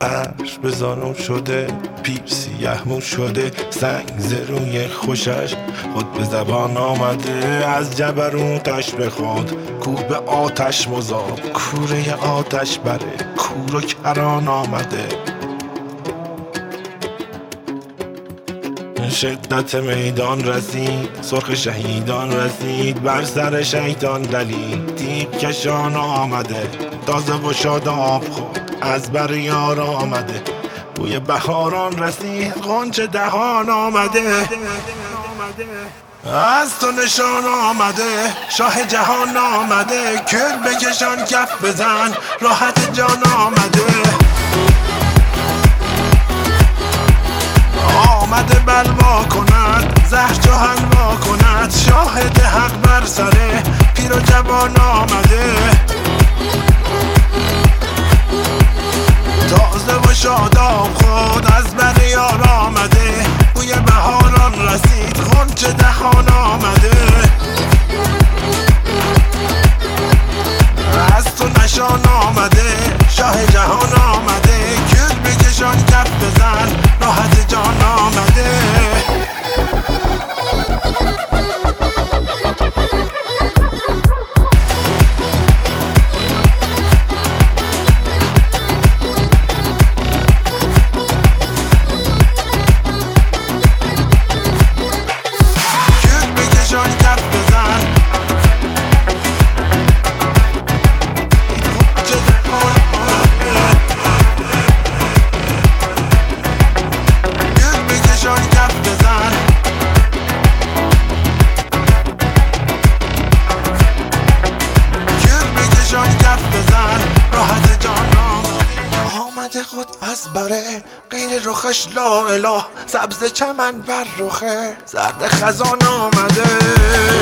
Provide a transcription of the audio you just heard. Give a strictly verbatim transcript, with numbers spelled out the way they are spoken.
عرش به زانو شده، پیر سیه مو شده، سنگ زروی خوشش خود به زبان آمده. از جبروتش به خود کوه به آتش مذاب، کوره آتش بره کور و کران آمده. شدت میدان رسید، سرخ شهیدان رسید، بر سر شیطان دلید تیغ کشان آمده. تازه و شاداب خود از بر یار آمده، بوی بهاران رسید غنچه دهان آمده. از تو نشان آمده، شاه جهان آمده، کل بکشان کف بزن راحت جان آمده. آمده بلوا کند، زهر چو حلوا کند، شاهد حق بر سره پیر و جوان آمده. تازه و شاداب خود از بر یار آمده، بوی بهاران رسید غنچه دهان آمده. از تو نشان آمده، شاه جهان آمده، کل بکشان کف بزن راحت جان آمده. خود از بره غیر رخش لا اله، سبز چمن بر رخه زرد خزان آمده.